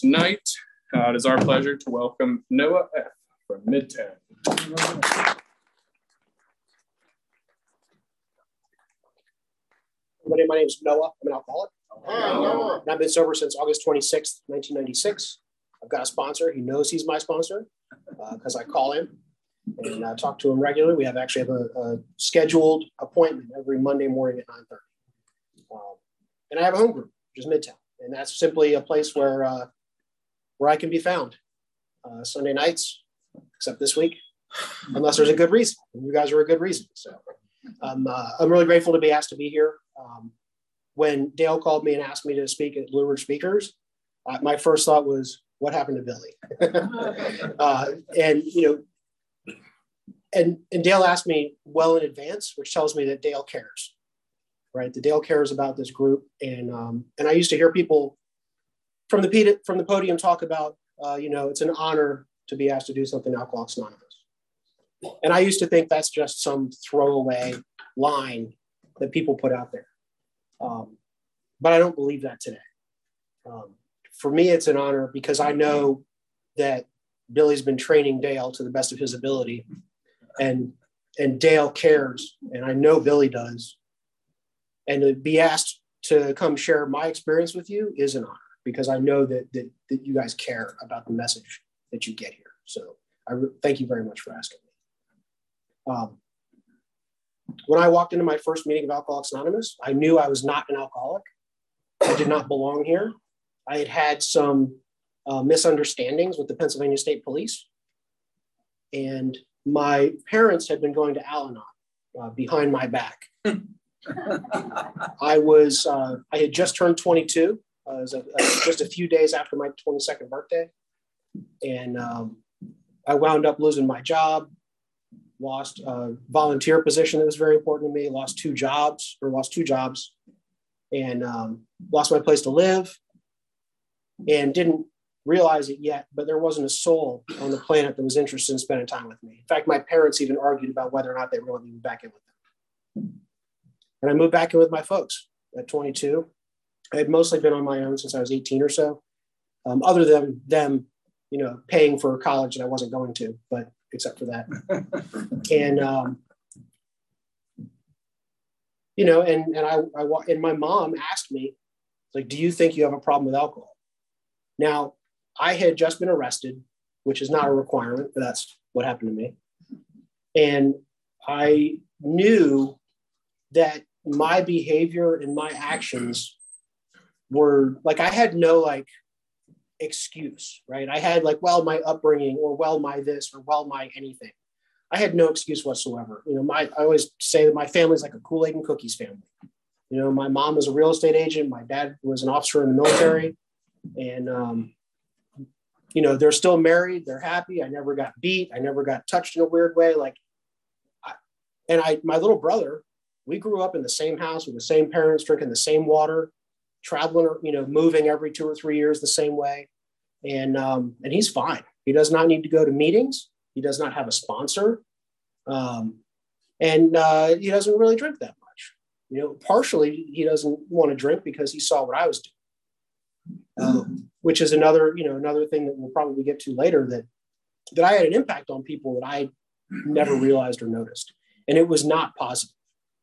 Tonight, it is our pleasure to welcome Noah F. from Midtown. Everybody, my name is Noah. I'm an alcoholic. And I've been sober since August 26th, 1996. I've got a sponsor. He knows he's my sponsor because I call him and talk to him regularly. We actually have a scheduled appointment every Monday morning at 9:30. And I have a home group, which is Midtown. And that's simply a place where I can be found Sunday nights, except this week, unless there's a good reason. And you guys are a good reason. So I'm really grateful to be asked to be here. When Dale called me and asked me to speak at Blue Ridge Speakers, my first thought was, what happened to Billy? And Dale asked me well in advance, which tells me that Dale cares, right? That Dale cares about this group. And I used to hear people from the podium talk about, it's an honor to be asked to do something Alcoholics Anonymous. And I used to think that's just some throwaway line that people put out there. But I don't believe that today. For me, it's an honor because I know that Billy's been training Dale to the best of his ability, and Dale cares, and I know Billy does. And to be asked to come share my experience with you is an honor because I know that you guys care about the message that you get here. So thank you very much for asking me. When I walked into my first meeting of Alcoholics Anonymous, I knew I was not an alcoholic. I did not belong here. I had some misunderstandings with the Pennsylvania State Police. And my parents had been going to Al-Anon behind my back. I had just turned 22. It was just a few days after my 22nd birthday. And I wound up losing my job, lost a volunteer position that was very important to me, lost two jobs, and lost my place to live, and didn't realize it yet, but there wasn't a soul on the planet that was interested in spending time with me. In fact, my parents even argued about whether or not they were going to move back in with them. And I moved back in with my folks at 22. I had mostly been on my own since I was 18 or so, other than them, paying for college that I wasn't going to, but except for that. And my mom asked me, like, do you think you have a problem with alcohol? Now, I had just been arrested, which is not a requirement, but that's what happened to me. And I knew that my behavior and my actions were I had no excuse, right? I had my upbringing or my this or my anything. I had no excuse whatsoever. I always say that my family's like a Kool-Aid and cookies family. My mom was a real estate agent. My dad was an officer in the military, and they're still married. They're happy. I never got beat. I never got touched in a weird way. My little brother, we grew up in the same house with the same parents, drinking the same water, traveling, moving every 2 or 3 years the same way. And he's fine. He does not need to go to meetings. He does not have a sponsor. And he doesn't really drink that much. Partially he doesn't want to drink because he saw what I was doing, which is another thing that we'll probably get to later, that I had an impact on people that I never realized or noticed. And it was not positive.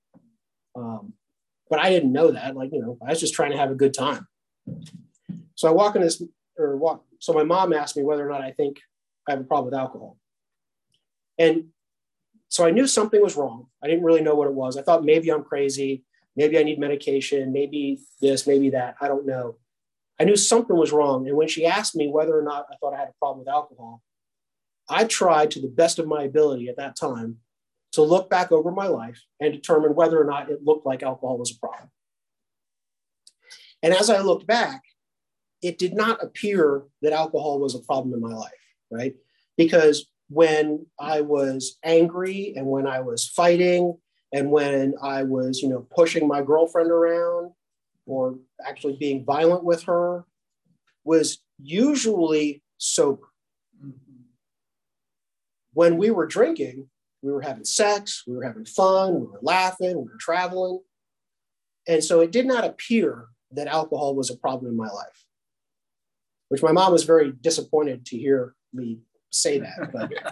But I didn't know that. I was just trying to have a good time. So I walk in this, so my mom asked me whether or not I think I have a problem with alcohol. And so I knew something was wrong. I didn't really know what it was. I thought maybe I'm crazy. Maybe I need medication. Maybe this, maybe that. I don't know. I knew something was wrong. And when she asked me whether or not I thought I had a problem with alcohol, I tried to the best of my ability at that time to look back over my life and determine whether or not it looked like alcohol was a problem. And as I looked back, it did not appear that alcohol was a problem in my life, right? Because when I was angry and when I was fighting and when I was, pushing my girlfriend around or actually being violent with her, was usually sober. When we were drinking, we were having sex, we were having fun, we were laughing, we were traveling. And so it did not appear that alcohol was a problem in my life. which my mom was very disappointed to hear me say that.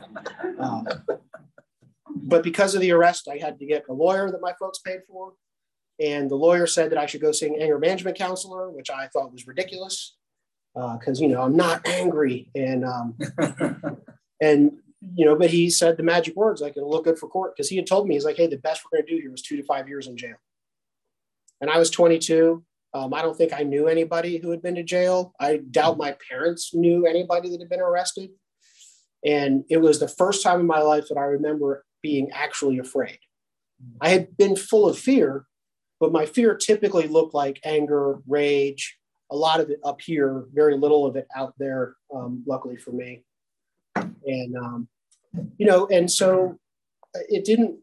But because of the arrest, I had to get a lawyer that my folks paid for. And the lawyer said that I should go see an anger management counselor, which I thought was ridiculous because, I'm not angry. And but he said the magic words, like, it'll look good for court. Because he had told me, he's like, hey, the best we're going to do here is 2 to 5 years in jail. And I was 22. I don't think I knew anybody who had been to jail. I doubt my parents knew anybody that had been arrested. And it was the first time in my life that I remember being actually afraid. I had been full of fear, but my fear typically looked like anger, rage, a lot of it up here, very little of it out there, luckily for me. And, and so it didn't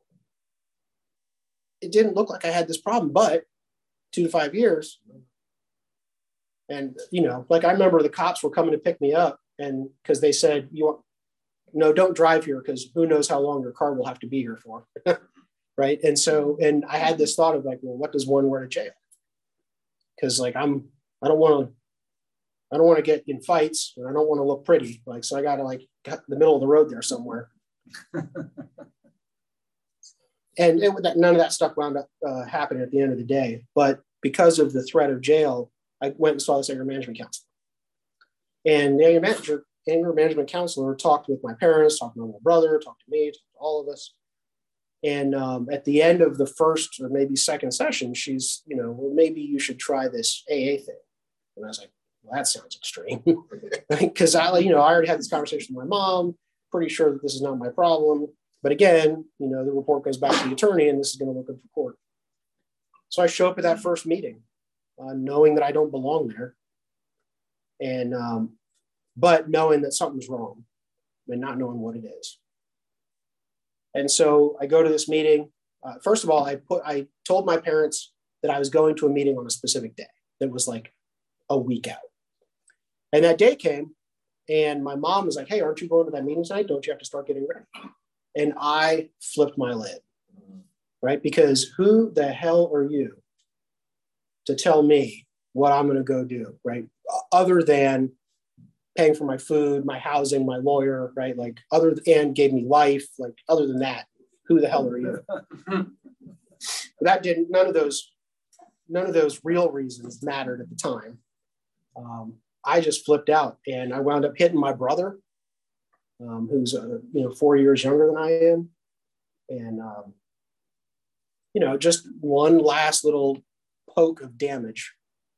look like I had this problem, but 2 to 5 years. And, like I remember the cops were coming to pick me up and because they said, don't drive here because who knows how long your car will have to be here for. Right. And I had this thought of like, well, what does one wear to jail? Because like, I don't want to get in fights and I don't want to look pretty. Like, so I got to like cut the middle of the road there somewhere. And none of that stuff wound up happening at the end of the day. But because of the threat of jail, I went and saw this anger management counselor. And the anger management counselor talked with my parents, talked to my little brother, talked to me, talked to all of us. And at the end of the first or maybe second session, she's, well, maybe you should try this AA thing. And I was like, well, that sounds extreme. Because I already had this conversation with my mom, pretty sure that this is not my problem. But again, the report goes back to the attorney and this is going to look good for court. So I show up at that first meeting, knowing that I don't belong there. And, but knowing that something's wrong and not knowing what it is. And so I go to this meeting. First of all, I told my parents that I was going to a meeting on a specific day that was like a week out. And that day came and my mom was like, hey, aren't you going to that meeting tonight? Don't you have to start getting ready? And I flipped my lid, right? Because who the hell are you to tell me what I'm going to go do, right? Other than paying for my food, my housing, my lawyer, right? Like and gave me life. Like other than that, who the hell are you? None of those real reasons mattered at the time. I just flipped out and I wound up hitting my brother, who's 4 years younger than I am. And, just one last little poke of damage.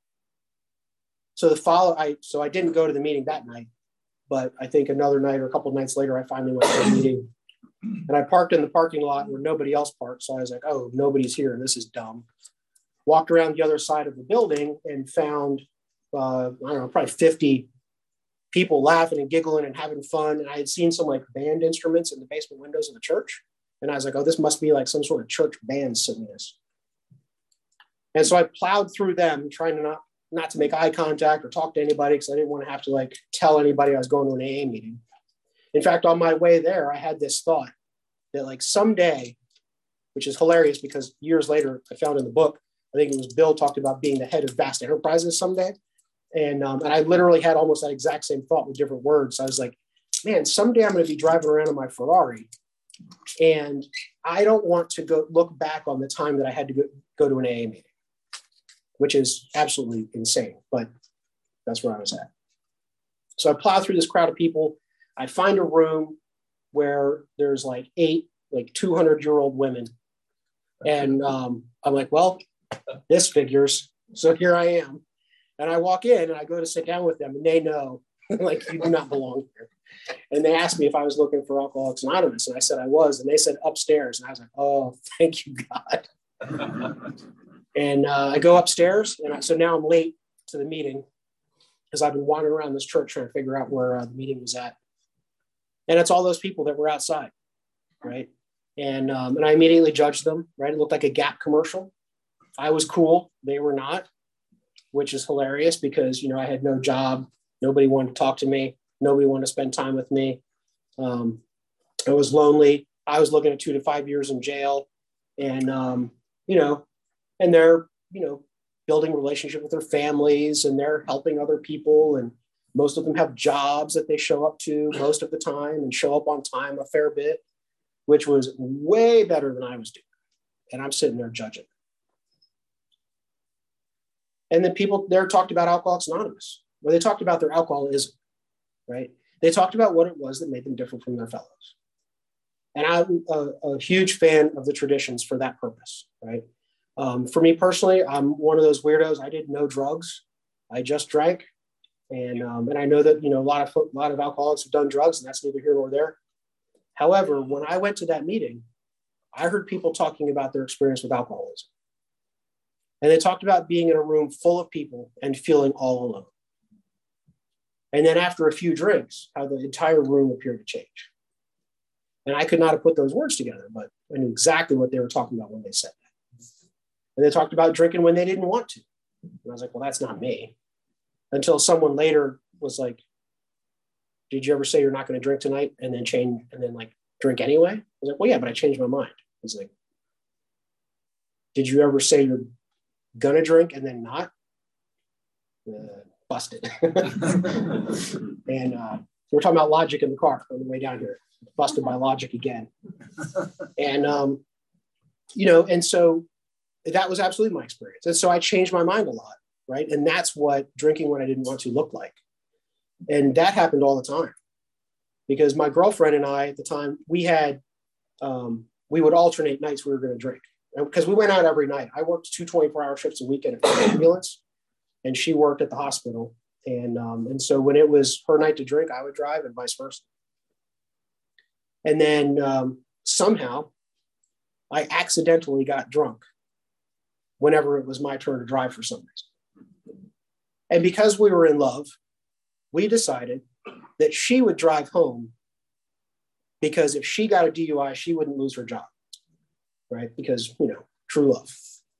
So I didn't go to the meeting that night, but I think another night or a couple of nights later, I finally went to the meeting and I parked in the parking lot where nobody else parked. So I was like, oh, nobody's here. This is dumb. Walked around the other side of the building and found, probably 50 people laughing and giggling and having fun. And I had seen some like band instruments in the basement windows of the church. And I was like, oh, this must be like some sort of church band singing this. And so I plowed through them trying to not to make eye contact or talk to anybody because I didn't want to have to like tell anybody I was going to an AA meeting. In fact, on my way there, I had this thought that like someday, which is hilarious because years later I found in the book, I think it was Bill talked about being the head of Vast Enterprises someday. And I literally had almost that exact same thought with different words. So I was like, man, someday I'm going to be driving around in my Ferrari. And I don't want to go look back on the time that I had to go to an AA meeting, which is absolutely insane, but that's where I was at. So I plow through this crowd of people. I find a room where there's like 8 200-year-old women. And I'm like, well, this figures. So here I am. And I walk in and I go to sit down with them and they know, like, you do not belong here. And they asked me if I was looking for Alcoholics Anonymous. And I said I was. And they said upstairs. And I was like, oh, thank you, God. And I go upstairs. And so now I'm late to the meeting because I've been wandering around this church trying to figure out where the meeting was at. And it's all those people that were outside, right? And I immediately judged them, right? It looked like a Gap commercial. I was cool. They were not, which is hilarious because, I had no job. Nobody wanted to talk to me. Nobody wanted to spend time with me. I was lonely. I was looking at 2 to 5 years in jail. And, and they're, building relationship with their families and they're helping other people. And Most of them have jobs that they show up to most of the time and show up on time a fair bit, which was way better than I was doing. And I'm sitting there judging. And then people there talked about Alcoholics Anonymous, where they talked about their alcoholism, right? They talked about what it was that made them different from their fellows. And I'm a huge fan of the traditions for that purpose, right? For me personally, I'm one of those weirdos. I did no drugs. I just drank. And I know that, a lot of alcoholics have done drugs, and that's neither here nor there. However, when I went to that meeting, I heard people talking about their experience with alcoholism. And they talked about being in a room full of people and feeling all alone. And then after a few drinks, how the entire room appeared to change. And I could not have put those words together, but I knew exactly what they were talking about when they said that. And they talked about drinking when they didn't want to. And I was like, well, that's not me. Until someone later was like, did you ever say you're not going to drink tonight and then change and then drink anyway? I was like, well, yeah, but I changed my mind. I was like, did you ever say you're going to drink and then not? Busted. And we're talking about logic in the car on the way down here. Busted by logic again. And, and so that was absolutely my experience. And so I changed my mind a lot, right? And that's what drinking when I didn't want to looked like. And that happened all the time because my girlfriend and I at the time, we would alternate nights we were going to drink because we went out every night. I worked 2 24-hour shifts a week at an ambulance, and she worked at the hospital. And so when it was her night to drink, I would drive and vice versa. And then somehow I accidentally got drunk whenever it was my turn to drive for some reason. And because we were in love, we decided that she would drive home because if she got a DUI, she wouldn't lose her job, right? Because, true love.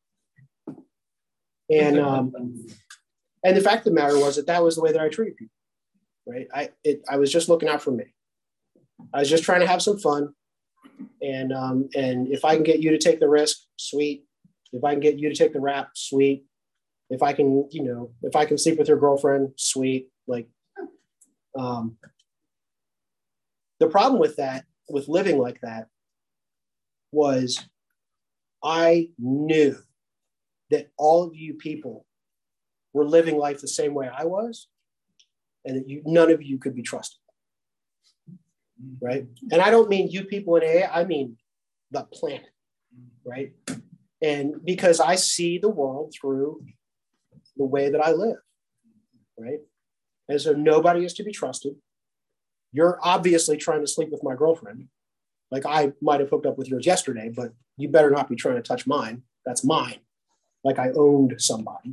And the fact of the matter was that was the way that I treated people, right? I was just looking out for me. I was just trying to have some fun. And if I can get you to take the risk, sweet. If I can get you to take the rap, sweet. If I can, if I can sleep with your girlfriend, sweet. The problem with that, with living like that, was I knew that all of you people were living life the same way I was, and that none of you could be trusted. Right? And I don't mean you people in AA, I mean the planet, right? And because I see the world through the way that I live, right? And so nobody is to be trusted. You're obviously trying to sleep with my girlfriend. Like I might have hooked up with yours yesterday, but you better not be trying to touch mine. That's mine. Like I owned somebody.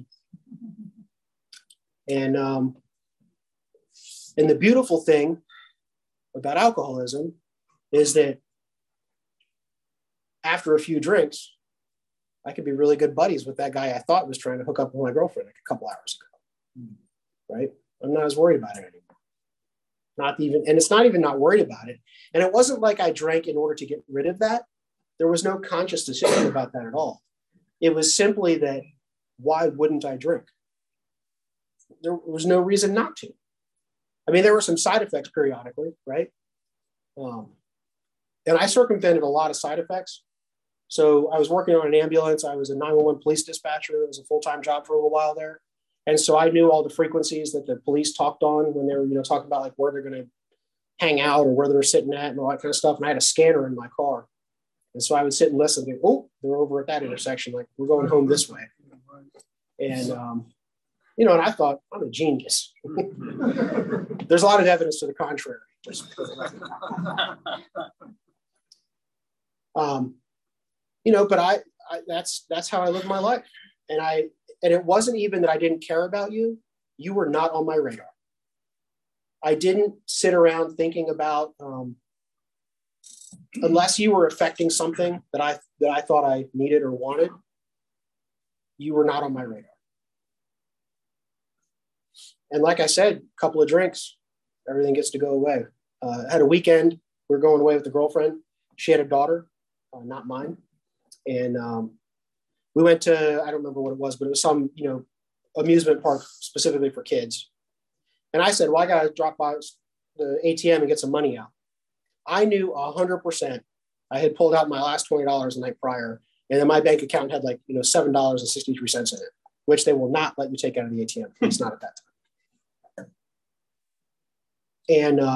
And the beautiful thing about alcoholism is that after a few drinks, I could be really good buddies with that guy I thought was trying to hook up with my girlfriend a couple hours ago, right? I'm not as worried about it anymore. And it's not even not worried about it. And it wasn't like I drank in order to get rid of that. There was no conscious decision about that at all. It was simply that, why wouldn't I drink? There was no reason not to. I mean, there were some side effects periodically, right? And I circumvented a lot of side effects. So I was working on an ambulance. I was a 911 police dispatcher. It was a full-time job for a little while there. And so I knew all the frequencies that the police talked on when they were, talking about where they're going to hang out or where they're sitting at and all that kind of stuff. And I had a scanner in my car. And so I would sit and listen and go, oh, they're over at that intersection. We're going home this way. And, and I thought, I'm a genius. There's a lot of evidence to the contrary. But I that's how I live my life. And it wasn't even that I didn't care about you. You were not on my radar. I didn't sit around thinking about, unless you were affecting something that I thought I needed or wanted, you were not on my radar. And like I said, a couple of drinks, everything gets to go away. I had a weekend. We were going away with the girlfriend. She had a daughter, not mine. And we went to, I don't remember what it was, but it was some, amusement park specifically for kids. And I said, well, I got to drop by the ATM and get some money out. I knew 100% I had pulled out my last $20 the night prior, and then my bank account had like, $7.63 in it, which they will not let you take out of the ATM. It's not at that time. And,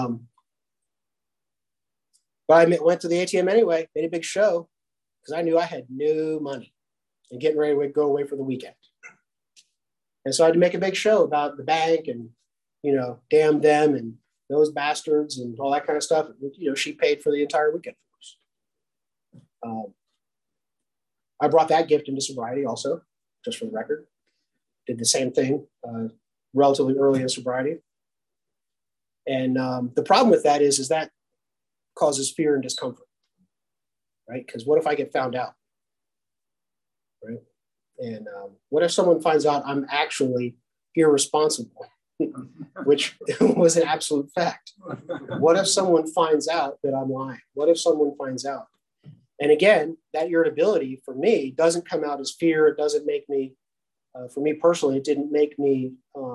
but I went to the ATM anyway, made a big show because I knew I had no money and getting ready to go away for the weekend. And so I had to make a big show about the bank and, damn them and those bastards and all that kind of stuff. She paid for the entire weekend for us. I brought that gift into sobriety also, just for the record. Did the same thing relatively early in sobriety. And the problem with that is that causes fear and discomfort, right? Because what if I get found out, right? And what if someone finds out I'm actually irresponsible, which was an absolute fact? What if someone finds out that I'm lying? What if someone finds out? And again, that irritability for me doesn't come out as fear. It doesn't make me, for me personally, it didn't make me,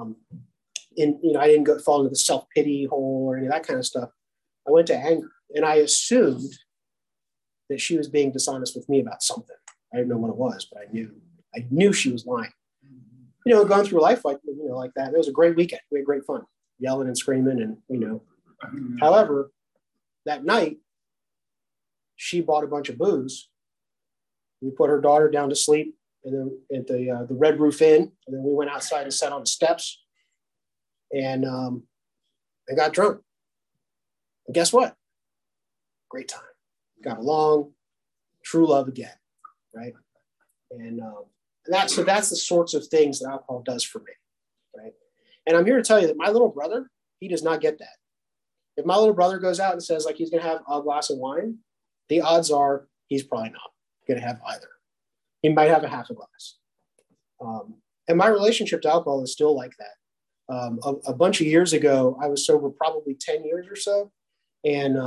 I didn't fall into the self-pity hole or any of that kind of stuff. I went to anger, and I assumed that she was being dishonest with me about something. I didn't know what it was, but I knew she was lying. Going through life like that. It was a great weekend. We had great fun, yelling and screaming, and However, that night, she bought a bunch of booze. We put her daughter down to sleep, and then at the Red Roof Inn, and then we went outside and sat on the steps, and I got drunk. And guess what? Great time. Got along, true love again, right? And that's the sorts of things that alcohol does for me, right? And I'm here to tell you that my little brother, he does not get that. If my little brother goes out and says like he's going to have a glass of wine, the odds are he's probably not going to have either. He might have a half a glass. And my relationship to alcohol is still like that. A bunch of years ago, I was sober probably 10 years or so. And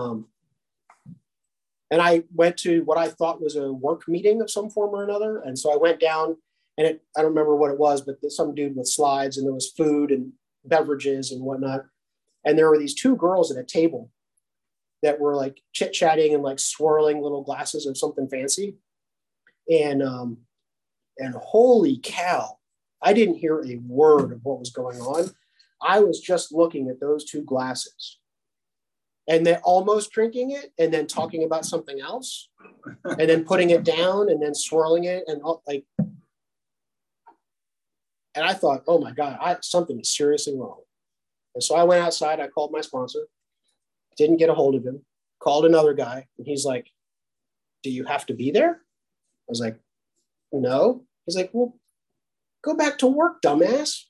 I went to what I thought was a work meeting of some form or another. And so I went down, and I don't remember what it was, but some dude with slides, and there was food and beverages and whatnot. And there were these two girls at a table that were like chit-chatting and like swirling little glasses of something fancy. And holy cow, I didn't hear a word of what was going on. I was just looking at those two glasses. And then almost drinking it, and then talking about something else, and then putting it down, and then swirling it, and and I thought, oh my God, something is seriously wrong. And so I went outside. I called my sponsor, didn't get a hold of him, called another guy, and he's like, "Do you have to be there?" I was like, "No." He's like, "Well, go back to work, dumbass."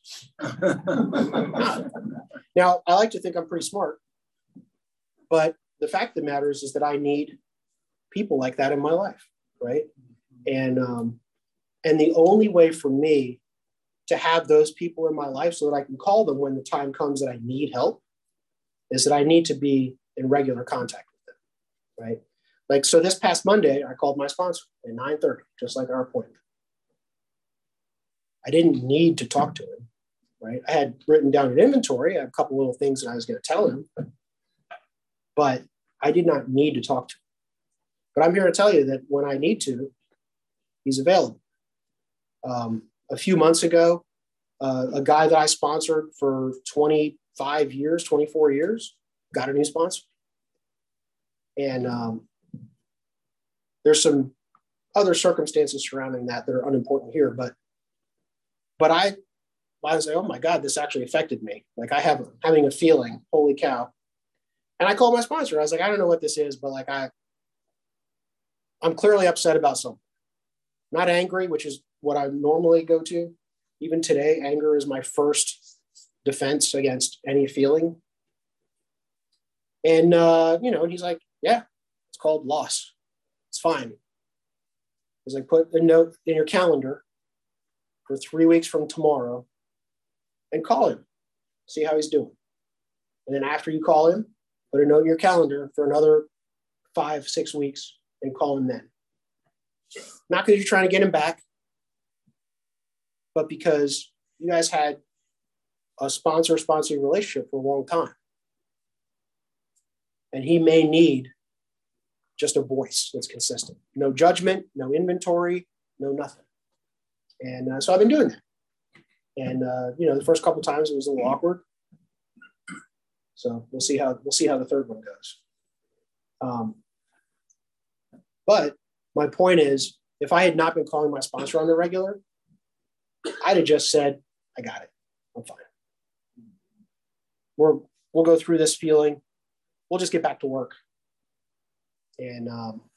Now, I like to think I'm pretty smart. But the fact of the matter is that I need people like that in my life, right? And the only way for me to have those people in my life so that I can call them when the time comes that I need help is that I need to be in regular contact with them, right? Like, so this past Monday, I called my sponsor at 9:30, just like our appointment. I didn't need to talk to him, right? I had written down an inventory. I had a couple little things that I was going to tell him, but I did not need to talk to him. But I'm here to tell you that when I need to, he's available. A few months ago, a guy that I sponsored for 25 years, 24 years, got a new sponsor. And there's some other circumstances surrounding that are unimportant here. But I was like, oh my God, this actually affected me. Like having a feeling, holy cow. And I called my sponsor. I was like, I don't know what this is, but like I'm clearly upset about something. Not angry, which is what I normally go to. Even today, anger is my first defense against any feeling. And, he's like, yeah, it's called loss. It's fine. He's like, put a note in your calendar for 3 weeks from tomorrow and call him, see how he's doing. And then after you call him, put a note in your calendar for another 5-6 weeks and call him then. Not because you're trying to get him back, but because you guys had a sponsor-sponsee relationship for a long time. And he may need just a voice that's consistent. No judgment, no inventory, no nothing. And so I've been doing that. And the first couple of times it was a little awkward. So we'll see how the third one goes. But my point is, if I had not been calling my sponsor on the regular, I'd have just said, I got it. I'm fine. We'll go through this feeling. We'll just get back to work. And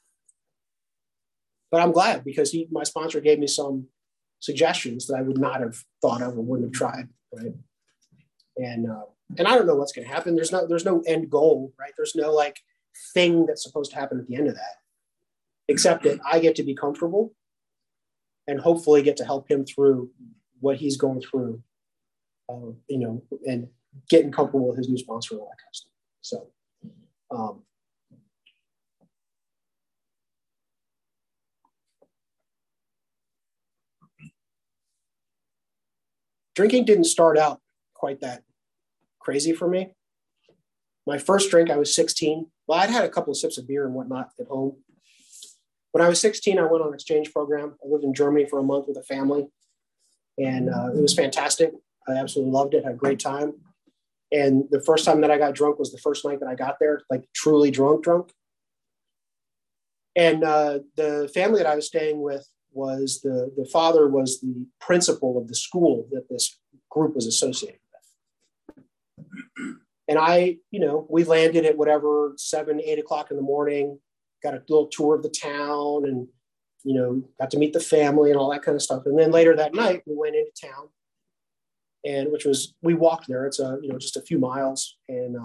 but I'm glad because my sponsor gave me some suggestions that I would not have thought of or wouldn't have tried, right? And I don't know what's going to happen. There's no end goal, right? There's no like thing that's supposed to happen at the end of that, except that I get to be comfortable and hopefully get to help him through what he's going through, and getting comfortable with his new sponsor and all that kind of stuff. So, drinking didn't start out quite that crazy for me. My first drink, I was 16. Well, I'd had a couple of sips of beer and whatnot at home. When I was 16, I went on an exchange program. I lived in Germany for a month with a family, and it was fantastic. I absolutely loved it, had a great time. And the first time that I got drunk was the first night that I got there, like truly drunk. And the family that I was staying with was the father was the principal of the school that this group was associated with. And we landed at whatever, 7, 8 o'clock in the morning, got a little tour of the town and, got to meet the family and all that kind of stuff. And then later that night, we went into town, and we walked there. It's just a few miles. And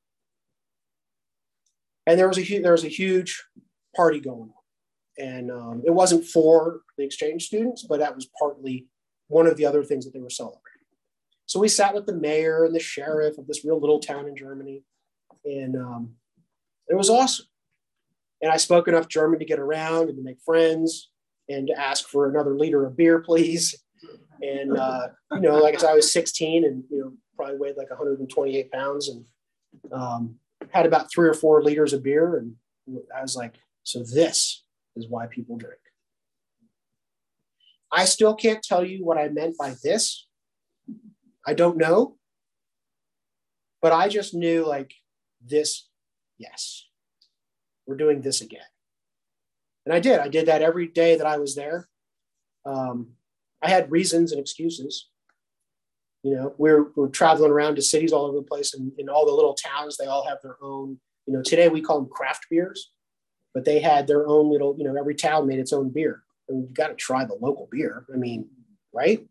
there was a huge party going on. And it wasn't for the exchange students, but that was partly one of the other things that they were celebrating. So we sat with the mayor and the sheriff of this real little town in Germany. And it was awesome. And I spoke enough German to get around and to make friends and to ask for another liter of beer, please. And, like I said, I was 16 and, probably weighed like 128 pounds and had about 3 or 4 liters of beer. And I was like, so this is why people drink. I still can't tell you what I meant by this. I don't know. But I just knew like this, yes, we're doing this again. And I did. I did that every day that I was there. I had reasons and excuses. We're traveling around to cities all over the place, and in all the little towns, they all have their own, today we call them craft beers, but they had their own little, every town made its own beer. And you've got to try the local beer. I mean, right?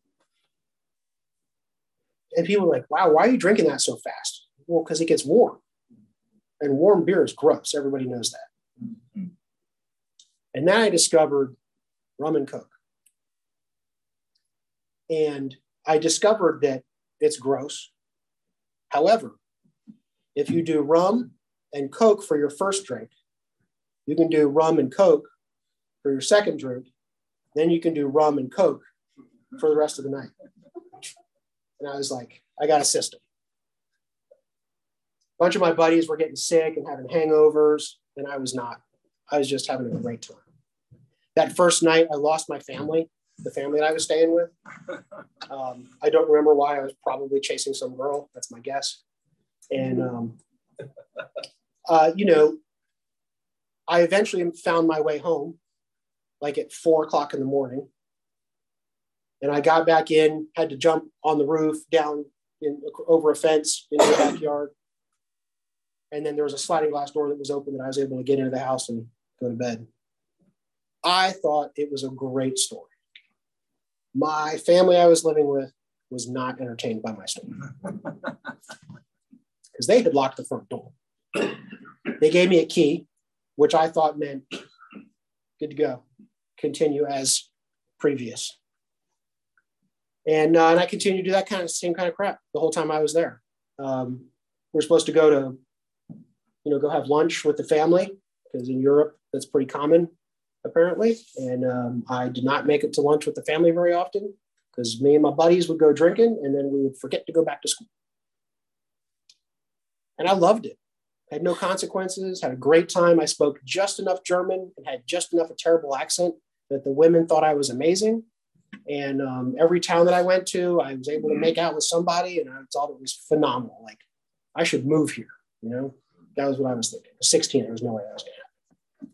And people were like, wow, why are you drinking that so fast? Well, because it gets warm. And warm beer is gross. Everybody knows that. Mm-hmm. And then I discovered rum and Coke. And I discovered that it's gross. However, if you do rum and Coke for your first drink, you can do rum and Coke for your second drink. Then you can do rum and Coke for the rest of the night. And I was like, I got a system. A bunch of my buddies were getting sick and having hangovers, and I was not. I was just having a great time. That first night, I lost my family, the family that I was staying with. I don't remember why. I was probably chasing some girl. That's my guess. And, I eventually found my way home, like at 4 o'clock in the morning. And I got back in, had to jump on the roof, down over a fence into the backyard. And then there was a sliding glass door that was open that I was able to get into the house and go to bed. I thought it was a great story. My family I was living with was not entertained by my story because they had locked the front door. They gave me a key, which I thought meant good to go, continue as previous. And I continued to do that same kind of crap the whole time I was there. We're supposed to go to, go have lunch with the family because in Europe that's pretty common apparently. And I did not make it to lunch with the family very often because me and my buddies would go drinking and then we would forget to go back to school. And I loved it. I had no consequences, had a great time. I spoke just enough German and had just enough a terrible accent that the women thought I was amazing. And every town that I went to, I was able to make out with somebody, and I thought it was phenomenal. Like, I should move here, you know? That was what I was thinking. I was 16, there was no way I was going to happen.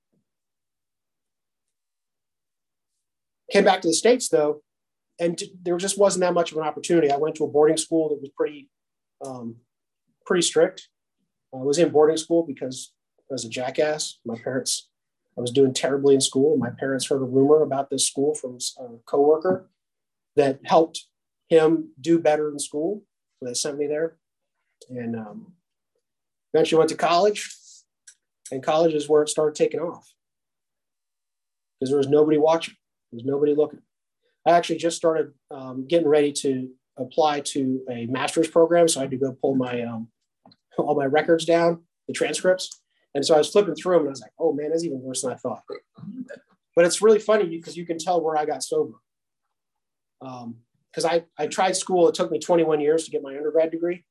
Came back to the States, though, and there just wasn't that much of an opportunity. I went to a boarding school that was pretty strict. I was in boarding school because I was a jackass. I was doing terribly in school. My parents heard a rumor about this school from a coworker that helped him do better in school. So they sent me there. And eventually went to college. And college is where it started taking off. Because there was nobody watching. There was nobody looking. I actually just started getting ready to apply to a master's program. So I had to go pull my all my records down, the transcripts. And so I was flipping through them and I was like, oh man, that's even worse than I thought. But it's really funny because you can tell where I got sober. Because I tried school. It took me 21 years to get my undergrad degree.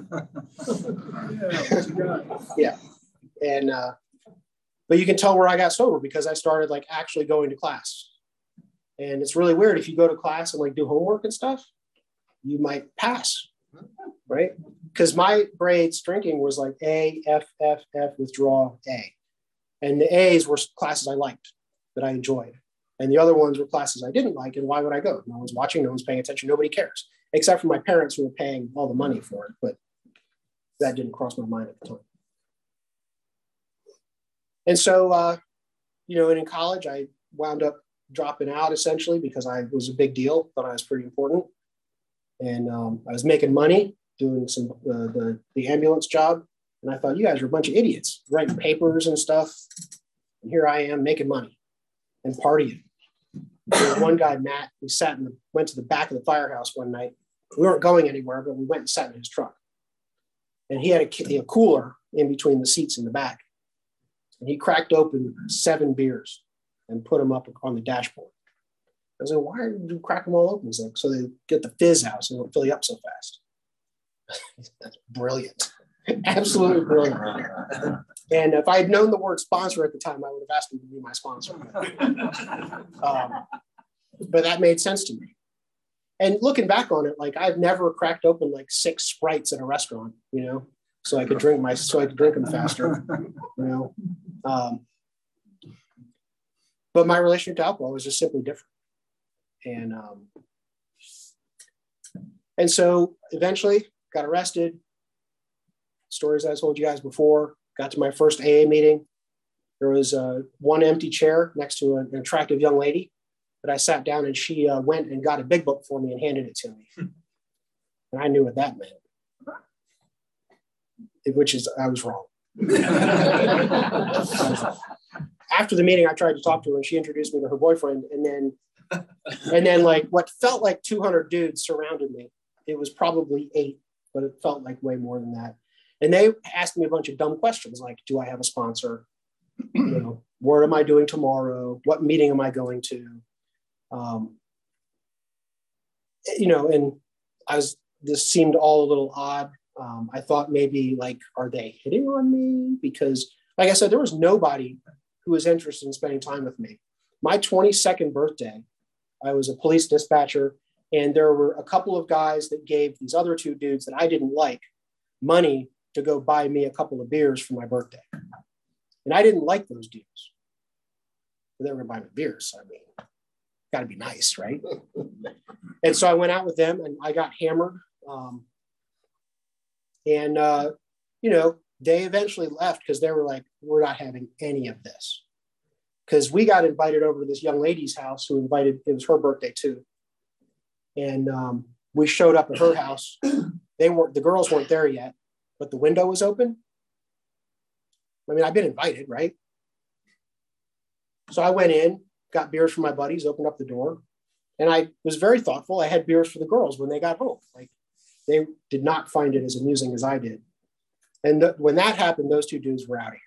Yeah. And, but you can tell where I got sober because I started like actually going to class. And it's really weird. If you go to class and like do homework and stuff, you might pass, right? Because my grades drinking was like A, F, F, F, withdraw, A. And the A's were classes I liked, that I enjoyed. And the other ones were classes I didn't like. And why would I go? No one's watching, no one's paying attention, nobody cares, except for my parents who were paying all the money for it. But that didn't cross my mind at the time. And so, you know, and in college, I wound up dropping out essentially because I was a big deal, thought I was pretty important. And I was making money doing some the ambulance job. And I thought, you guys are a bunch of idiots writing papers and stuff. And here I am making money and partying. There was one guy, Matt, we went to the back of the firehouse one night. We weren't going anywhere, but we went and sat in his truck. And he had a cooler in between the seats in the back. And he cracked open 7 beers and put them up on the dashboard. I was like, why did you crack them all open? He's like, so they get the fizz out so they don't fill you up so fast. That's brilliant. Absolutely brilliant. And if I had known the word sponsor at the time, I would have asked him to be my sponsor. But that made sense to me. And looking back on it, like I've never cracked open like 6 Sprites at a restaurant, you know, so I could drink them faster, you know. But my relationship to alcohol was just simply different. And so eventually got arrested. Stories I told you guys before. Got to my first AA meeting. There was one empty chair next to an attractive young lady that I sat down, and she went and got a big book for me and handed it to me. And I knew what that meant, which is I was wrong. After the meeting, I tried to talk to her, and she introduced me to her boyfriend. And then like what felt like 200 dudes surrounded me. It was probably 8, but it felt like way more than that. And they asked me a bunch of dumb questions like, do I have a sponsor? You know, what am I doing tomorrow? What meeting am I going to? You know, and this seemed all a little odd. I thought maybe like, are they hitting on me? Because like I said, there was nobody who was interested in spending time with me. My 22nd birthday, I was a police dispatcher, and there were a couple of guys that gave these other 2 dudes that I didn't like money to go buy me a couple of beers for my birthday. And I didn't like those dudes. But they were going to buy me beers. I mean, got to be nice, right? And so I went out with them and I got hammered. You know, they eventually left because they were like, we're not having any of this. Because we got invited over to this young lady's house it was her birthday too. And we showed up at her house. The girls weren't there yet, but the window was open. I mean, I've been invited, right? So I went in, got beers for my buddies, opened up the door, and I was very thoughtful. I had beers for the girls when they got home. Like they did not find it as amusing as I did. And when that happened, those 2 dudes were out of here.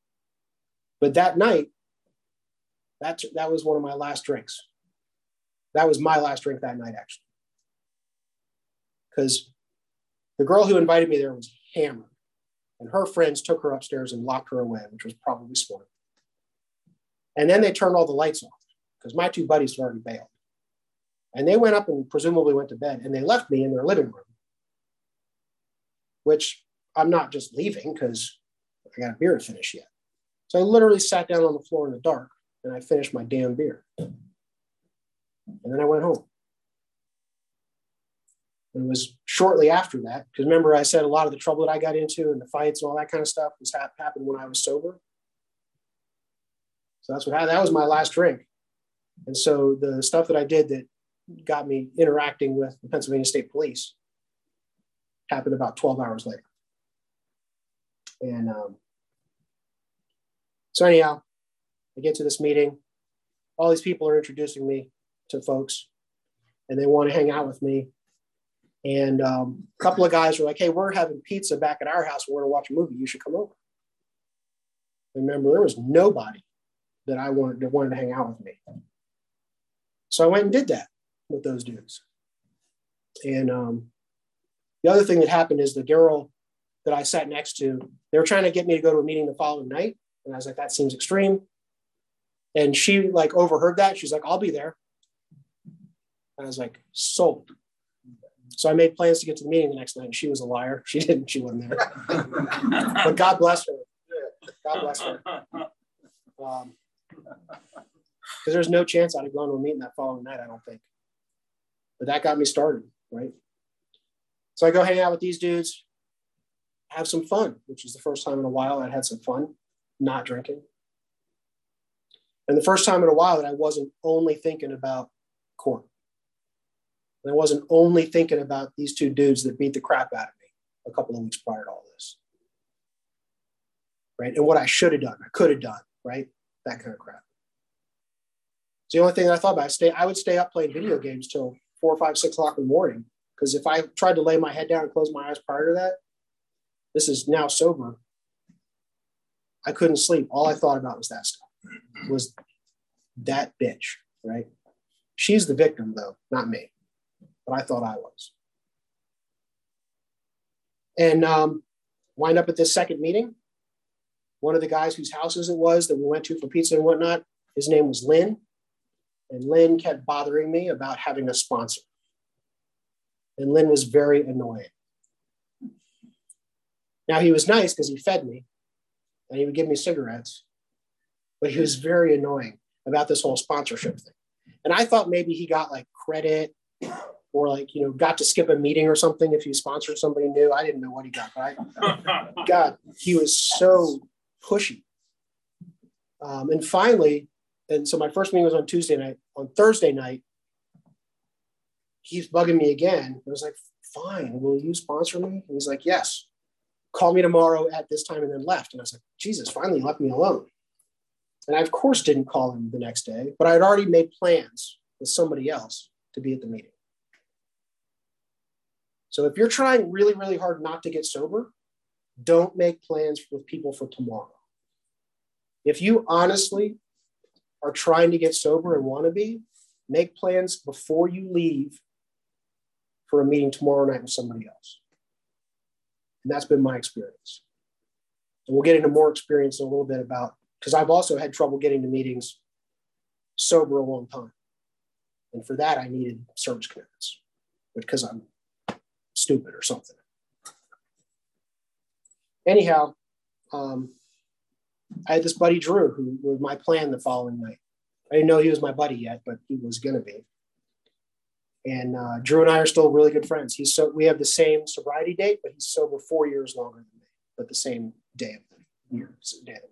But that night, that was one of my last drinks. That was my last drink that night, actually. Because the girl who invited me there was hammered. And her friends took her upstairs and locked her away, which was probably smart. And then they turned all the lights off because my two buddies had already bailed. And they went up and presumably went to bed, and they left me in their living room, which I'm not just leaving because I got a beer to finish yet. So I literally sat down on the floor in the dark and I finished my damn beer. And then I went home. And it was shortly after that, because remember I said a lot of the trouble that I got into and the fights and all that kind of stuff was happened when I was sober. So that's what happened. That was my last drink. And so the stuff that I did that got me interacting with the Pennsylvania State Police happened about 12 hours later. And so anyhow, I get to this meeting. All these people are introducing me to folks, and they want to hang out with me. And a couple of guys were like, hey, we're having pizza back at our house. We're going to watch a movie. You should come over. Remember, there was nobody that I wanted to hang out with me. So I went and did that with those dudes. And the other thing that happened is the girl that I sat next to, they were trying to get me to go to a meeting the following night. And I was like, that seems extreme. And she like overheard that. She's like, I'll be there. And I was like, sold. So I made plans to get to the meeting the next night. And she was a liar. She didn't. She wasn't there. But God bless her. God bless her. Because there's no chance I'd have gone to a meeting that following night, I don't think. But that got me started, right? So I go hang out with these dudes, have some fun, which is the first time in a while I had some fun, not drinking. And the first time in a while that I wasn't only thinking about court. And I wasn't only thinking about these two dudes that beat the crap out of me a couple of weeks prior to all this. Right? And what I should have done, I could have done, right? That kind of crap. It's the only thing I thought about. I would stay up playing video games till 4, 5, 6 o'clock in the morning. Because if I tried to lay my head down and close my eyes prior to that, this is now sober, I couldn't sleep. All I thought about was that stuff, was that bitch, right? She's the victim, though, not me. But I thought I was. And wind up at this second meeting. One of the guys whose houses it was that we went to for pizza and whatnot, his name was Lynn. And Lynn kept bothering me about having a sponsor. And Lynn was very annoying. Now, he was nice because he fed me and he would give me cigarettes, but he was very annoying about this whole sponsorship thing. And I thought maybe he got like credit or like, you know, got to skip a meeting or something if he sponsored somebody new. I didn't know what he got, right? God, he was so pushy. And finally, and so my first meeting was on Tuesday night. On Thursday night, he's bugging me again. I was like, fine, will you sponsor me? And he's like, yes. Call me tomorrow at this time, and then left. And I was like, Jesus, finally left me alone. And I, of course, didn't call him the next day, but I had already made plans with somebody else to be at the meeting. So if you're trying really, really hard not to get sober, don't make plans with people for tomorrow. If you honestly are trying to get sober and want to be, make plans before you leave for a meeting tomorrow night with somebody else. And that's been my experience. And we'll get into more experience in a little bit about, because I've also had trouble getting to meetings sober a long time. And for that, I needed service commitments because I'm stupid or something. Anyhow, I had this buddy, Drew, who was my plan the following night. I didn't know he was my buddy yet, but he was going to be. And Drew and I are still really good friends. We have the same sobriety date, but he's sober 4 years longer than me, but the same day of the year, day of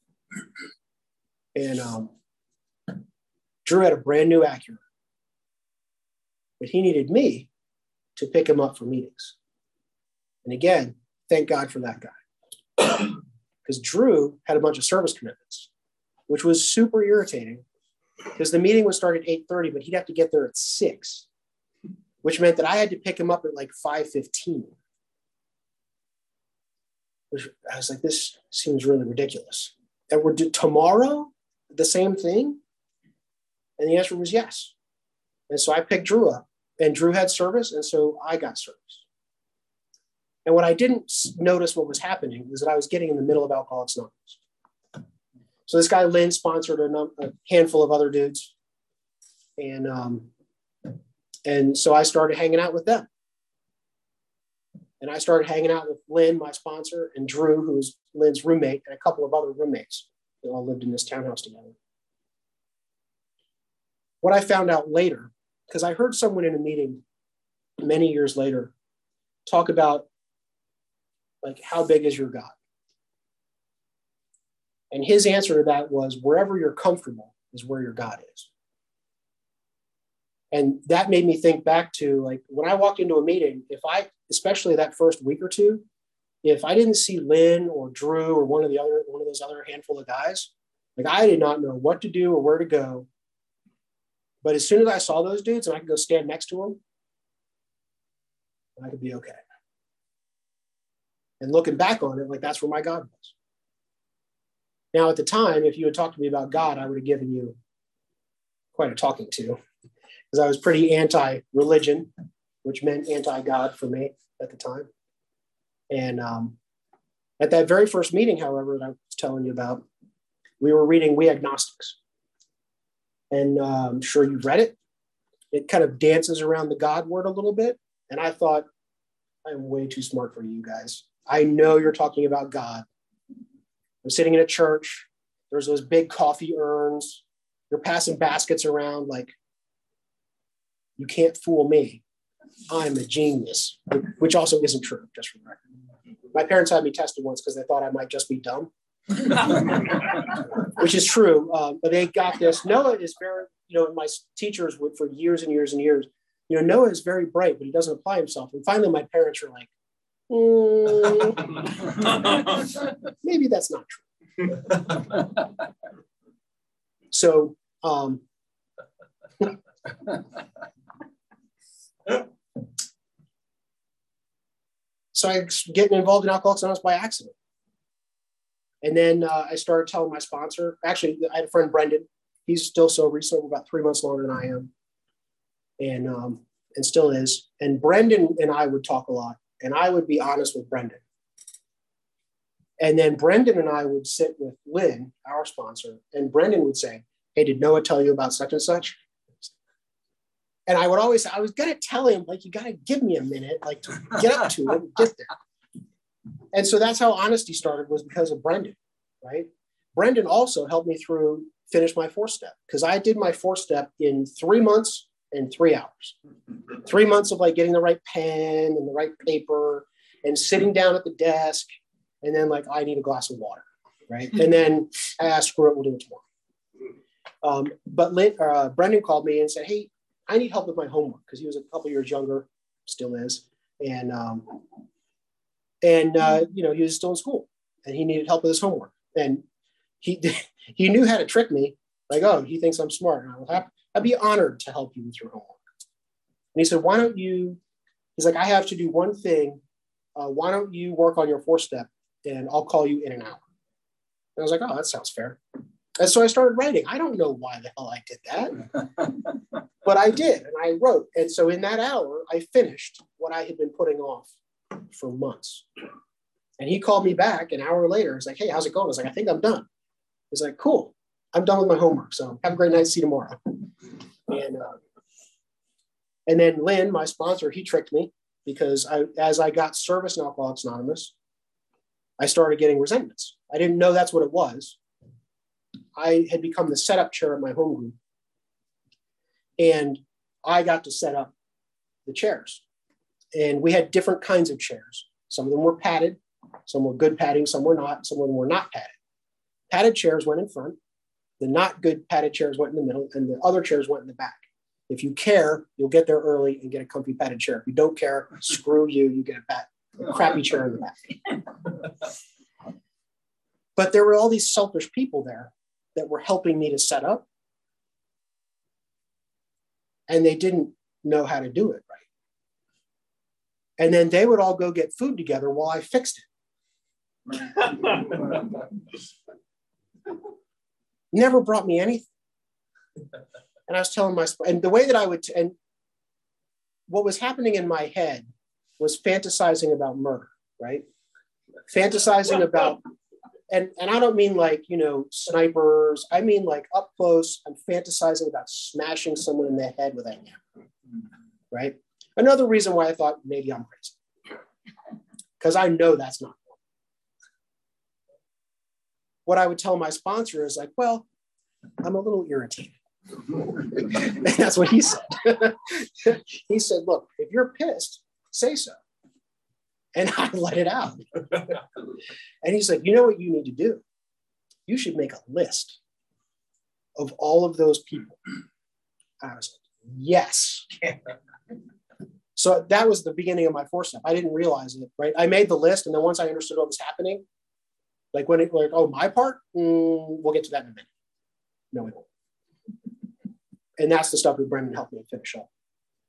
the month. And Drew had a brand new Acura, but he needed me to pick him up for meetings. And again, thank God for that guy. Because Drew had a bunch of service commitments, which was super irritating because the meeting would start at 8:30, but he'd have to get there at 6, which meant that I had to pick him up at like 5:15. I was like, this seems really ridiculous. And we're tomorrow the same thing? And the answer was yes. And so I picked Drew up, and Drew had service, and so I got service. And what I didn't notice what was happening is that I was getting in the middle of Alcoholics Anonymous. So this guy, Lynn, sponsored a handful of other dudes. And so I started hanging out with them. And I started hanging out with Lynn, my sponsor, and Drew, who was Lynn's roommate, and a couple of other roommates. They all lived in this townhouse together. What I found out later, because I heard someone in a meeting many years later talk about, like, how big is your God? And his answer to that was, wherever you're comfortable is where your God is. And that made me think back to, like, when I walked into a meeting, especially that first week or two, if I didn't see Lynn or Drew or one of those other handful of guys, like, I did not know what to do or where to go. But as soon as I saw those dudes and I could go stand next to them, I could be okay. And looking back on it, like, that's where my God was. Now, at the time, if you had talked to me about God, I would have given you quite a talking to, because I was pretty anti-religion, which meant anti-God for me at the time. And at that very first meeting, however, that I was telling you about, we were reading We Agnostics. And I'm sure you've read it. It kind of dances around the God word a little bit. And I thought, I'm way too smart for you guys. I know you're talking about God. I'm sitting in a church. There's those big coffee urns. You're passing baskets around. Like, you can't fool me. I'm a genius, which also isn't true, just for the record. My parents had me tested once because they thought I might just be dumb, which is true. But they got this. Noah is very, my teachers would, for years and years and years, Noah is very bright, but he doesn't apply himself. And finally, my parents are like, maybe that's not true. So, so I was getting involved in Alcoholics Anonymous by accident. And then I started telling my sponsor, actually, I had a friend, Brendan. He's still sober. He's sober about 3 months longer than I am. And still is. And Brendan and I would talk a lot. And I would be honest with Brendan. And then Brendan and I would sit with Lynn, our sponsor, and Brendan would say, hey, did Noah tell you about such and such? And I would always say, I was going to tell him, like, you got to give me a minute, like, to get up to it and get there. And so that's how honesty started, was because of Brendan, right? Brendan also helped me finish my 4-step, because I did my 4-step in 3 months and 3 hours. 3 months of, like, getting the right pen and the right paper and sitting down at the desk. And then, like, I need a glass of water, right? And then I asked, screw it, we'll do it tomorrow. But Brendan called me and said, hey, I need help with my homework, because he was a couple years younger, still is. And he was still in school and he needed help with his homework. And he knew how to trick me. Like, oh, he thinks I'm smart. And I'd be honored to help you with your homework. And he said, he's like, I have to do one thing. Why don't you work on your 4-step and I'll call you in an hour. And I was like, oh, that sounds fair. And so I started writing. I don't know why the hell I did that, but I did. And I wrote. And so in that hour, I finished what I had been putting off for months. And he called me back an hour later. He's like, hey, how's it going? I was like, I think I'm done. He's like, cool. I'm done with my homework. So have a great night. See you tomorrow. And then Lynn, my sponsor, he tricked me, because as I got service in Alcoholics Anonymous, I started getting resentments. I didn't know that's what it was. I had become the setup chair at my home group. And I got to set up the chairs. And we had different kinds of chairs. Some of them were padded. Some were good padding. Some were not. Some of them were not padded. Padded chairs went in front. The not good padded chairs went in the middle. And the other chairs went in the back. If you care, you'll get there early and get a comfy padded chair. If you don't care, screw you. You get a crappy chair in the back. But there were all these selfish people there that were helping me to set up. And they didn't know how to do it right. And then they would all go get food together while I fixed it. Never brought me anything. And I was telling and the way that I would, and what was happening in my head was fantasizing about murder, right? Fantasizing about, and I don't mean like, snipers. I mean like up close, I'm fantasizing about smashing someone in the head with a hammer, right? Another reason why I thought maybe I'm crazy, because I know that's not normal. What I would tell my sponsor is like, well, I'm a little irritated. And that's what he said. He said, look, if you're pissed, say so. And I let it out. And he's like, you know what you need to do? You should make a list of all of those people. I was like, yes. So that was the beginning of my 4-step. I didn't realize it, right? I made the list. And then once I understood what was happening, like when my part, we'll get to that in a minute. No, we won't. And that's the stuff that Brendan helped me finish up.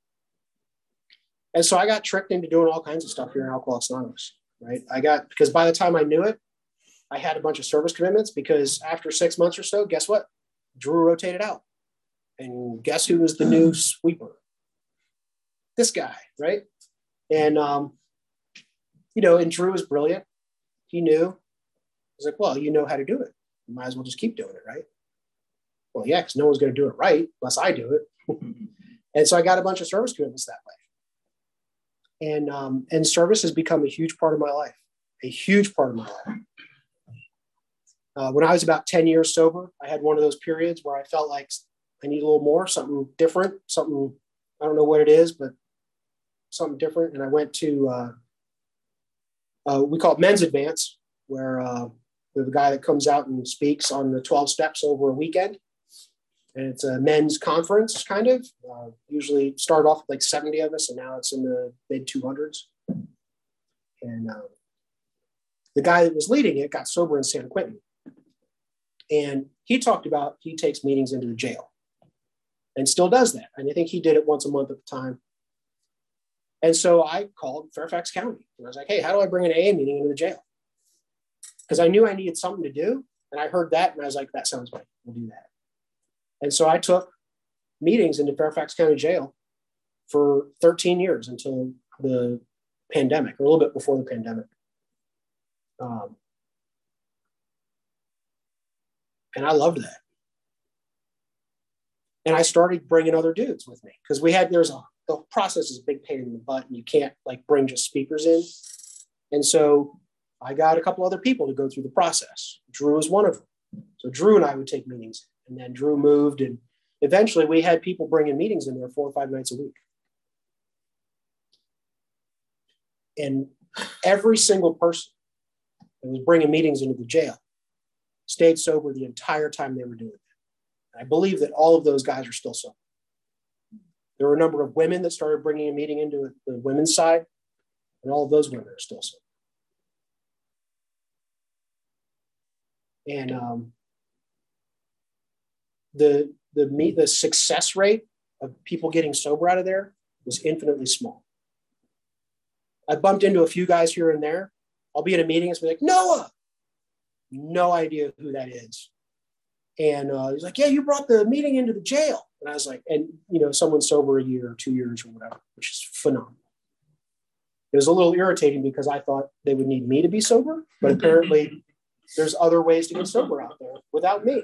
And so I got tricked into doing all kinds of stuff here in Alcoholics Anonymous, right? Because by the time I knew it, I had a bunch of service commitments, because after 6 months or so, guess what? Drew rotated out. And guess who was the new sweeper? This guy, right? And, and Drew was brilliant. He knew. He's like, well, you know how to do it. You might as well just keep doing it, right? Well, yeah, because no one's going to do it right unless I do it. And so I got a bunch of service commitments that way. And service has become a huge part of my life, a huge part of my life. When I was about 10 years sober, I had one of those periods where I felt like I need a little more, something different, something, I don't know what it is, but something different. And I went to, we call it Men's Advance, where we have a guy that comes out and speaks on the 12 steps over a weekend. And it's a men's conference, kind of. Usually started off with like 70 of us, and now it's in the mid 200s. And the guy that was leading it got sober in San Quentin. And he talked about he takes meetings into the jail and still does that. And I think he did it once a month at the time. And so I called Fairfax County. And I was like, hey, how do I bring an AA meeting into the jail? Because I knew I needed something to do. And I heard that, and I was like, that sounds great. We'll do that. And so I took meetings into Fairfax County Jail for 13 years until the pandemic, or a little bit before the pandemic. And I loved that. And I started bringing other dudes with me, because the process is a big pain in the butt, and you can't like bring just speakers in. And so I got a couple other people to go through the process. Drew was one of them. So Drew and I would take meetings. And then Drew moved, and eventually we had people bringing meetings in there 4 or 5 nights a week. And every single person that was bringing meetings into the jail stayed sober the entire time they were doing it. I believe that all of those guys are still sober. There were a number of women that started bringing a meeting into the women's side, and all of those women are still sober. And the success rate of people getting sober out of there was infinitely small. I bumped into a few guys here and there. I'll be at a meeting and be like, Noah, no idea who that is. And he's like, yeah, you brought the meeting into the jail. And I was like, and someone's sober a year or 2 years or whatever, which is phenomenal. It was a little irritating because I thought they would need me to be sober, but apparently there's other ways to get sober out there without me.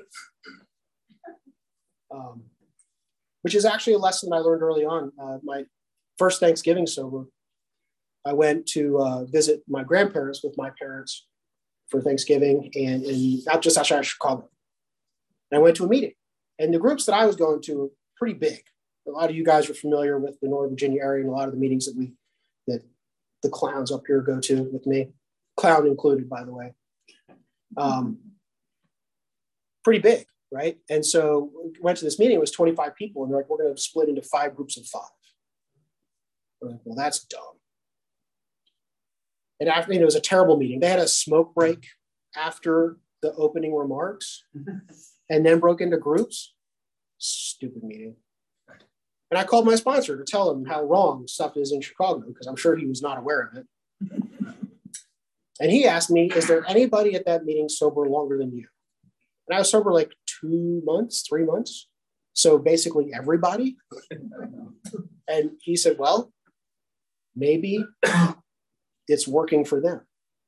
Which is actually a lesson I learned early on. My first Thanksgiving sober, I went to visit my grandparents with my parents for Thanksgiving, and not just outside of Chicago. And I went to a meeting, and the groups that I was going to were pretty big. A lot of you guys are familiar with the Northern Virginia area, and a lot of the meetings that the clowns up here go to with me, clown included, by the way. Pretty big. Right. And so went to this meeting, it was 25 people, and they're like, we're going to split into 5 groups of 5. We're like, well, that's dumb. And after, it was a terrible meeting. They had a smoke break after the opening remarks and then broke into groups. Stupid meeting. And I called my sponsor to tell him how wrong stuff is in Chicago, because I'm sure he was not aware of it. And he asked me, is there anybody at that meeting sober longer than you? And I was sober like 2 months, 3 months. So basically everybody. And he said, well, maybe it's working for them.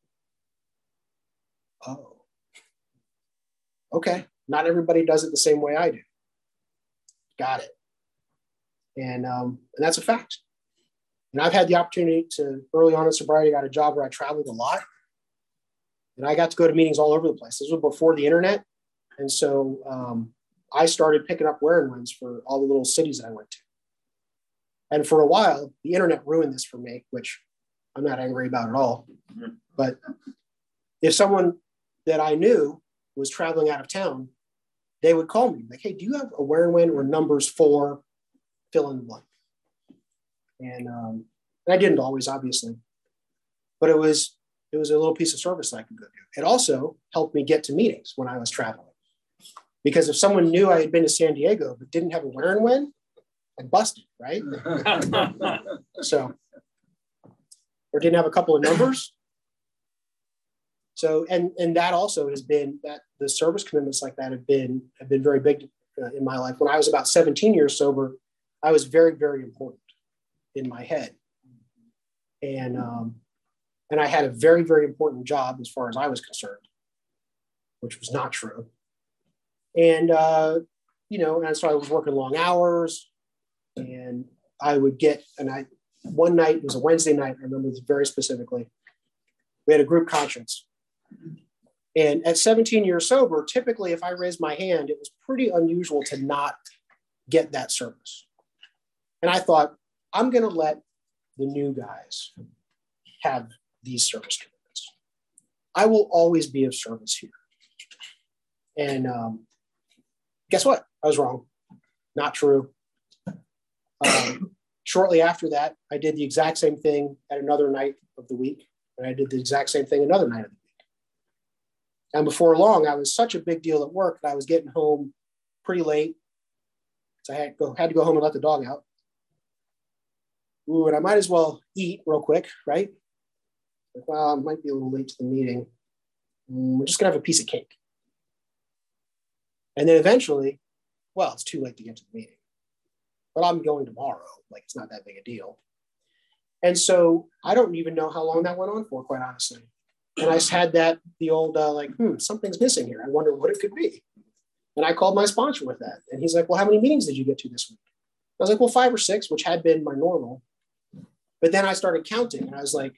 Oh, okay. Not everybody does it the same way I do. Got it. And that's a fact. And I've had the opportunity to, early on in sobriety, got a job where I traveled a lot. And I got to go to meetings all over the place. This was before the internet. And so I started picking up wear-and-wins for all the little cities that I went to. And for a while, the internet ruined this for me, which I'm not angry about at all. But if someone that I knew was traveling out of town, they would call me like, hey, do you have a wear-and-win or numbers for fill in the blank? And I didn't always, obviously, but it was a little piece of service that I could go do. It also helped me get to meetings when I was traveling, because if someone knew I had been to San Diego but didn't have a wear-and-win, I busted, right? So, or didn't have a couple of numbers. So, and that also has been that the service commitments like that have been very big in my life. When I was about 17 years sober, I was very, very important in my head. And I had a very, very important job as far as I was concerned, which was not true. And, and so I was working long hours, and I would get, one night, it was a Wednesday night, I remember this very specifically, we had a group conscience. And at 17 years sober, typically if I raised my hand, it was pretty unusual to not get that service. And I thought, I'm going to let the new guys have these service commitments. I will always be of service here. And guess what? I was wrong. Not true. Shortly after that, I did the exact same thing at another night of the week. And I did the exact same thing another night of the week. And before long, I was such a big deal at work that I was getting home pretty late. So I had to go home and let the dog out. Ooh, and I might as well eat real quick, right? Like, well, I might be a little late to the meeting. We're just going to have a piece of cake. And then eventually, well, it's too late to get to the meeting. But I'm going tomorrow. Like, it's not that big a deal. And so I don't even know how long that went on for, quite honestly. And I just had the old, something's missing here. I wonder what it could be. And I called my sponsor with that. And he's like, well, how many meetings did you get to this week? I was like, well, 5 or 6, which had been my normal. But then I started counting, and I was like,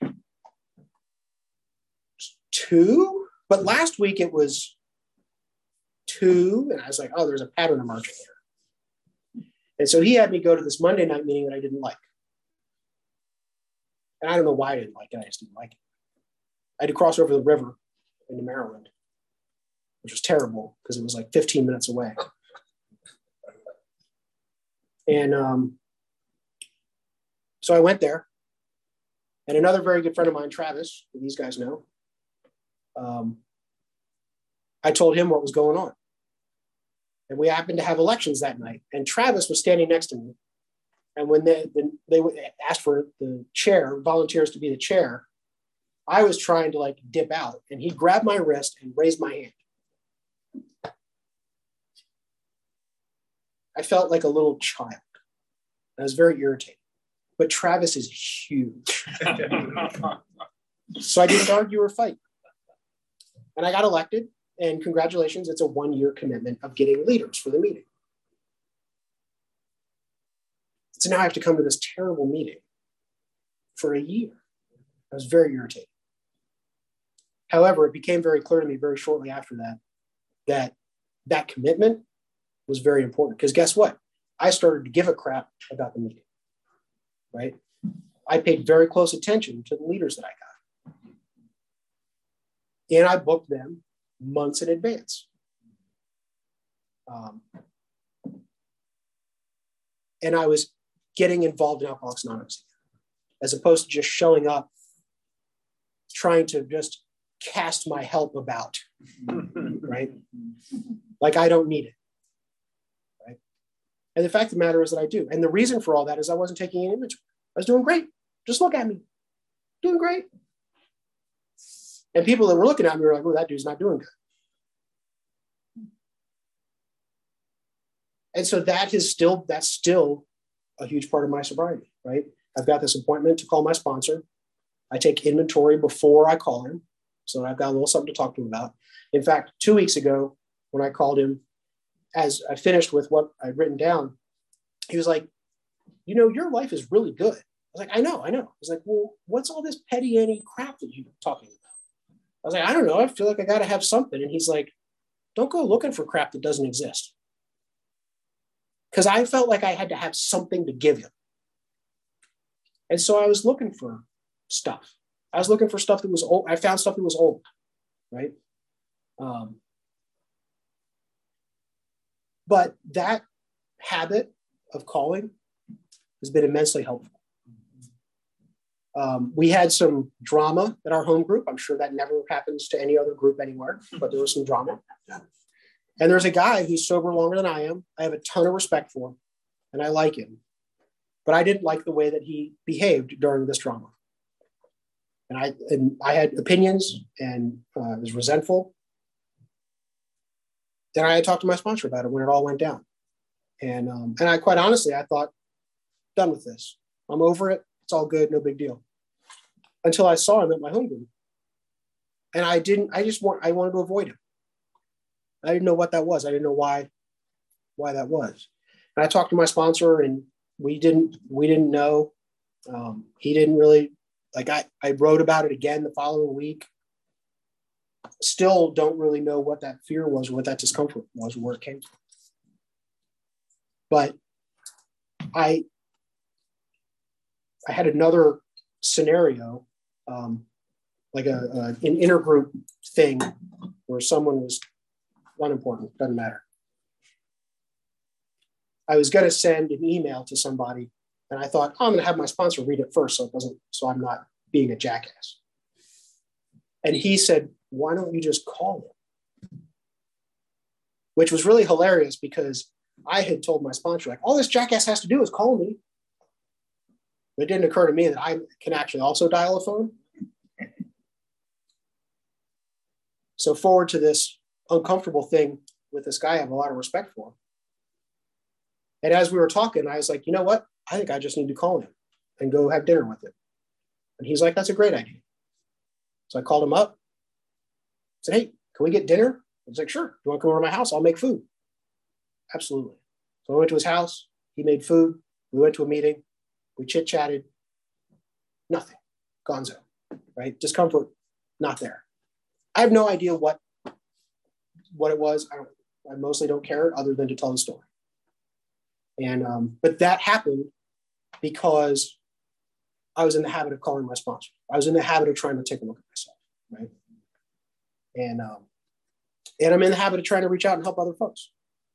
2? But last week it was 2. And I was like, oh, there's a pattern emerging here. And so he had me go to this Monday night meeting that I didn't like. And I don't know why I didn't like it. I just didn't like it. I had to cross over the river into Maryland, which was terrible because it was like 15 minutes away. And so I went there. And another very good friend of mine, Travis, who these guys know, I told him what was going on. And we happened to have elections that night. And Travis was standing next to me. And when they asked for the chair, volunteers to be the chair, I was trying to dip out. And he grabbed my wrist and raised my hand. I felt like a little child. I was very irritated. But Travis is huge. So I didn't argue or fight. And I got elected. And congratulations, it's a 1-year commitment of getting leaders for the meeting. So now I have to come to this terrible meeting for a year. I was very irritated. However, it became very clear to me very shortly after that commitment was very important. Because guess what? I started to give a crap about the meeting, right? I paid very close attention to the leaders that I got. And I booked them months in advance. And I was getting involved in Alcoholics Anonymous, as opposed to just showing up, trying to just cast my help about, right? Like I don't need it, right? And the fact of the matter is that I do. And the reason for all that is I wasn't taking any inventory. I was doing great. Just look at me. Doing great. And people that were looking at me were like, oh, that dude's not doing good. And so that's still a huge part of my sobriety, right? I've got this appointment to call my sponsor. I take inventory before I call him. So I've got a little something to talk to him about. In fact, 2 weeks ago, when I called him, as I finished with what I'd written down, he was like, your life is really good. I was like, I know. He's like, well, what's all this petty Annie crap that you're talking about? I was like, I don't know. I feel like I got to have something. And he's like, don't go looking for crap that doesn't exist. Because I felt like I had to have something to give him. And so I was looking for stuff. I was looking for stuff that was old. I found stuff that was old, right? But that habit of calling has been immensely helpful. We had some drama at our home group. I'm sure that never happens to any other group anywhere, but there was some drama. And there's a guy who's sober longer than I am. I have a ton of respect for him, and I like him. But I didn't like the way that he behaved during this drama. And I had opinions and was resentful. Then I had talked to my sponsor about it when it all went down. And I quite honestly, I thought, done with this. I'm over it. It's all good. No big deal. Until I saw him at my home group. And I wanted to avoid him. I didn't know what that was. I didn't know why that was. And I talked to my sponsor, and we didn't know. He didn't really, I wrote about it again the following week. Still don't really know what that fear was, or what that discomfort was, or where it came from. But I had another scenario, like an intergroup thing where someone was unimportant, doesn't matter. I was going to send an email to somebody, and I thought, I'm going to have my sponsor read it first, so I'm not being a jackass. And he said, why don't you just call him? Which was really hilarious, because I had told my sponsor, like, all this jackass has to do is call me. But it didn't occur to me that I can actually also dial a phone. So forward to this uncomfortable thing with this guy I have a lot of respect for. And as we were talking, I was like, you know what? I think I just need to call him and go have dinner with him. And he's like, that's a great idea. So I called him up. Said, hey, can we get dinner? I was like, sure. You want to come over to my house? I'll make food. Absolutely. So I went to his house. He made food. We went to a meeting. We chit-chatted. Nothing. Gonzo. Right? Discomfort, not there. I have no idea what it was. I mostly don't care, other than to tell the story. And but that happened because I was in the habit of calling my sponsor. I was in the habit of trying to take a look at myself, right? And I'm in the habit of trying to reach out and help other folks,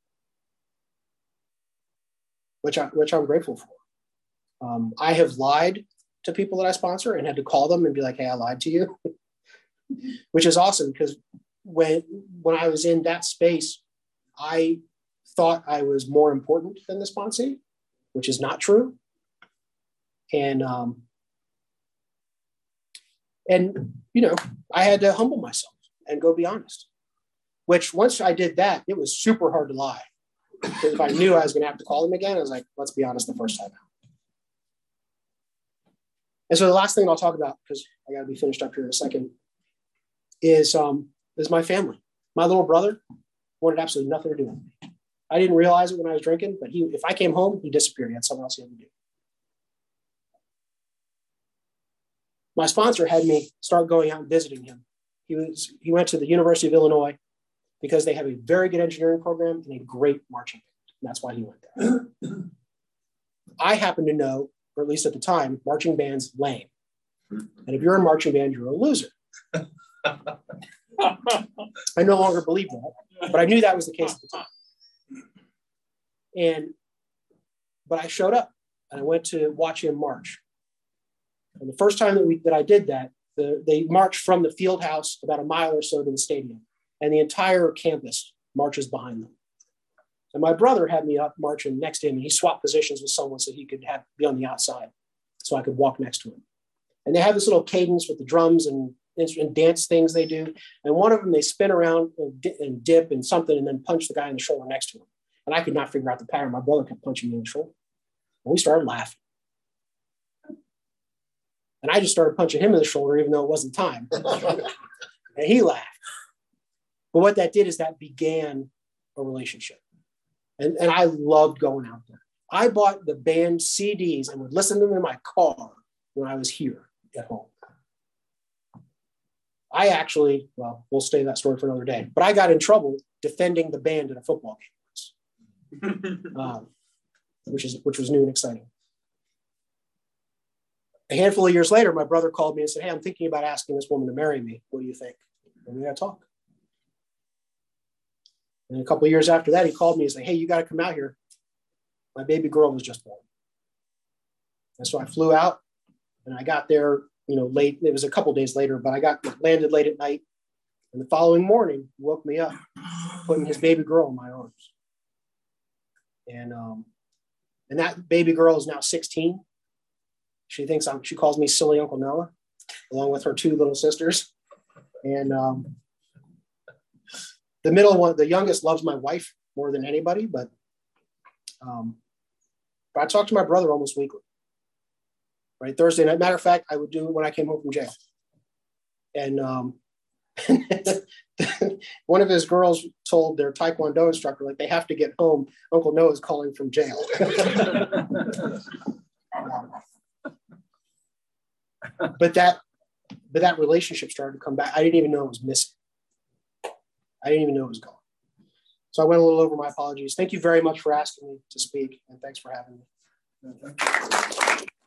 which I'm grateful for. I have lied to people that I sponsor and had to call them and be like, hey, I lied to you, which is awesome, because when I was in that space, I thought I was more important than the sponsee, which is not true. And I had to humble myself and go be honest, which once I did that, it was super hard to lie. Because if I knew I was going to have to call him again, I was like, let's be honest the first time out. And so the last thing I'll talk about, because I got to be finished up here in a second, is my family. My little brother wanted absolutely nothing to do with me. I didn't realize it when I was drinking, but if I came home, he disappeared. He had something else he had to do. My sponsor had me start going out and visiting him. He went to the University of Illinois because they have a very good engineering program and a great marching band. And that's why he went there. I happen to know, or at least at the time, marching band's lame. And if you're in marching band, you're a loser. I no longer believe that, but I knew that was the case at the time. But I showed up and I went to watch him march. And the first time that I did that, they marched from the field house about a mile or so to the stadium, and the entire campus marches behind them. And my brother had me up marching next to him, and he swapped positions with someone so he could be on the outside, so I could walk next to him. And they have this little cadence with the drums and dance things they do. And one of them, they spin around and dip and something, and then punch the guy in the shoulder next to him. And I could not figure out the pattern. My brother kept punching me in the shoulder. And we started laughing. And I just started punching him in the shoulder, even though it wasn't time. And he laughed. But what that did is that began a relationship. And I loved going out there. I bought the band CDs and would listen to them in my car when I was here at home. I actually, well, we'll stay that story for another day, but I got in trouble defending the band at a football game once, which was new and exciting. A handful of years later, my brother called me and said, "Hey, I'm thinking about asking this woman to marry me. What do you think?" And we got to talk. And a couple of years after that, he called me and said, "Hey, you got to come out here. My baby girl was just born." And so I flew out and I got there, late. It was a couple of days later, but I landed late at night. And the following morning, he woke me up, putting his baby girl in my arms. And that baby girl is now 16. She calls me silly Uncle Noah, along with her 2 little sisters. And the middle one, the youngest, loves my wife more than anybody, but I talk to my brother almost weekly. Right, Thursday night. Matter of fact, I would do it when I came home from jail. And one of his girls told their Taekwondo instructor, like, they have to get home. Uncle Noah's calling from jail. But that relationship started to come back. I didn't even know it was missing. I didn't even know it was gone. So I went a little over. My apologies. Thank you very much for asking me to speak, and thanks for having me.